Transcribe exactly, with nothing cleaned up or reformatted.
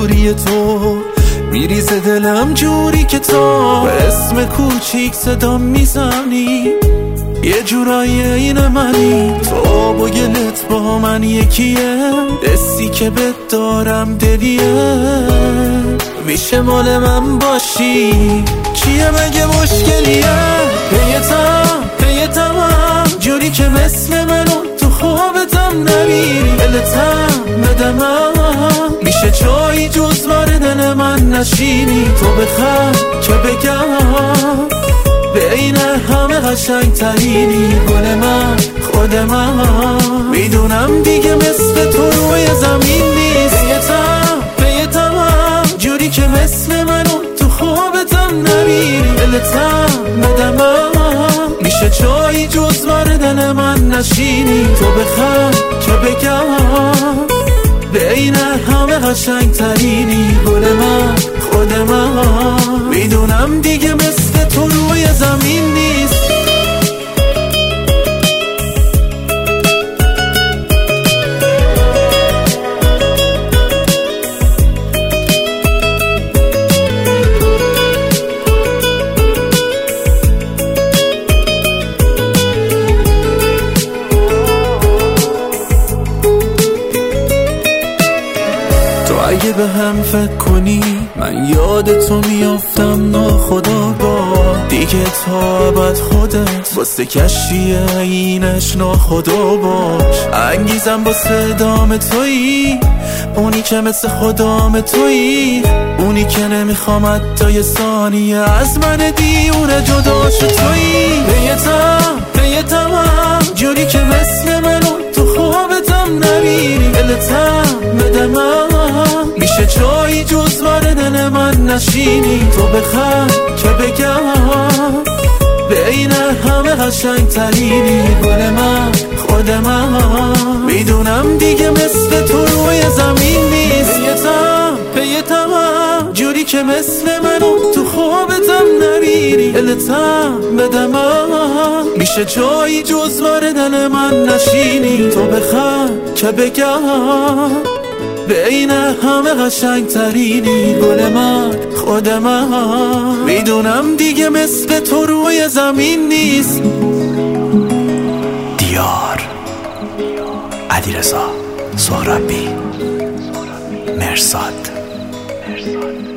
دوری تو میریزه دلم جوری که تو به اسم کوچیک صدا میزنی، یه جورایی این منی. تو با گلت با من یکیه، دستی که بهت دارم دلیه، میشه مال من باشی. چیه مگه مشکلیه؟ پیتم پیتمم جوری که مثل منو تو خوابتم نمیری، دلتم ندمم میشه جایی جز بار دل من نشینی. تو بخند که بگم بین همه قشنگ ترینی، گل من خود من میدونم دیگه مثل تو روی زمین نیست. پیتم پیتمم جوری که مثل منو تو خوابتم نمیری، دلتم ندمم میشه جایی جز بار دل من نشینی. تو بخند که بگم بین همه قشنگ ترینی، گل من خود من میدونم دیگه مثل تو روی زمین نیست. اگه به هم فکر کنی من یاد تو میافتم ناخودآگاه، دیگه تا ابد خودت واسه کشفی اینش ناخدا باش. انگیزم واسه ادامه تویی، اونی که مثل خدام تویی، اونی که نمیخوام حتی یه ثانیه از من دیونه جدا شو تویی. پیتم پیتمم جوری که مثل منو تو خوابتم نمیری، دلتم ندمم میشه جایی جز بار دل من نشینی. تو بخند که بگم بین همه قشنگ ترینی، گل من خود من میدونم دیگه مثل تو روی زمین نیست. پیتم پیتمم جوری که مثل منو تو خوابتم نمیری، دلتم بدمم میشه جایی جز بار دل من نشینی. تو بخند که بگم بین همه قشنگ ترینی، گل من خود من میدونم دیگه مثل تو روی زمین نیست. دیار، علیرضا سهرابی، مرصاد.